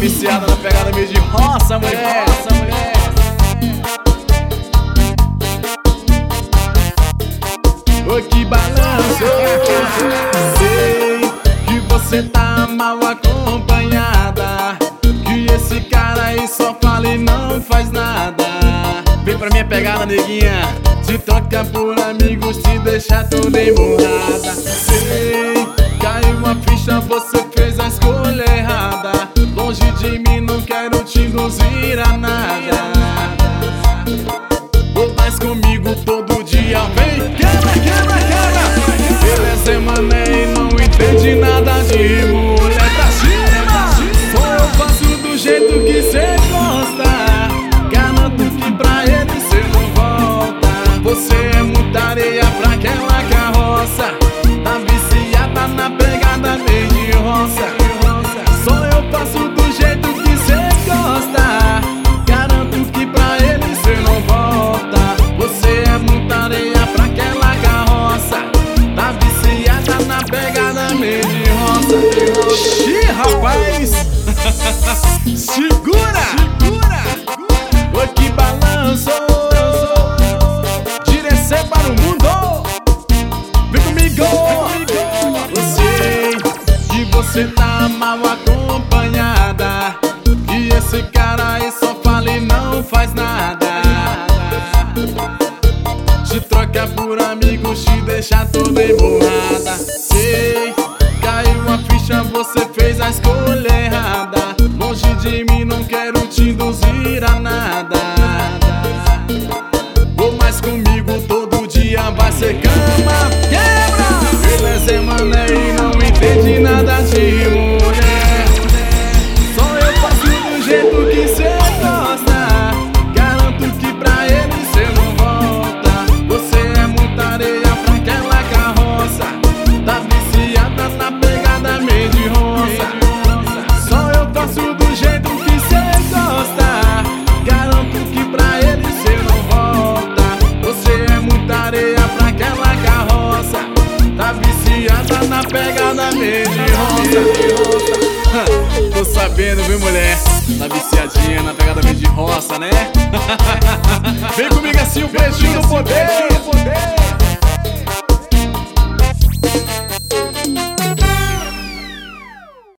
viciada na pegada meio de roça, mulher. Ô, que balanço. Sei que você tá mal acompanhada, que esse cara aí só fala e não faz nada. Vem pra minha pegada, neguinha, te troca por amigos, te deixa toda emburrada. Sei, caiu uma ficha, você fez a escolha errada. Longe de mim, não quero te induzir a nada. Ou mais comigo todo dia, vem, quebra. Beleza é mané e não entende nada de mulher. Pra cima, só eu faço do jeito que cê gosta. Garanto que pra ele cê não volta. Você é muita areia pra aquela carroça. Tá viciada na pegada meio de roça. Só eu faço do jeito que cê gosta. Garanto que pra ele cê não volta. Você é muita areia pra aquela carroça. Tá viciada na pegada meio de roça. Xiii, rapaz! Segura! Ô, que balanço! Direção para o mundo! Vem comigo! Eu sei que você tá mal acompanhada, que esse cara aí só fala e não faz nada. Te troca por amigos, te deixa toda emburrada. Sei, caiu a ficha, você fez a escolha errada. Longe de mim, não quero te induzir a nada. Ou mais comigo todo dia vai ser cama. Quebra! Beleza é mané e não entende nada de mulher. Só eu faço do jeito que cê gosta. Garanto que pra ele cê não volta. Você é muita areia pra aquela carroça. Tá viciada na pegada meio de roça. Só eu faço do jeito que cê gosta. Garanto que pra ele cê não volta. Você é muita areia pra aquela carroça. Tá viciada na pegada meio de roça. Tô sabendo, viu, mulher? Tá viciadinha na pegada meio de roça, né? Vem comigo assim, o beijinho do poder.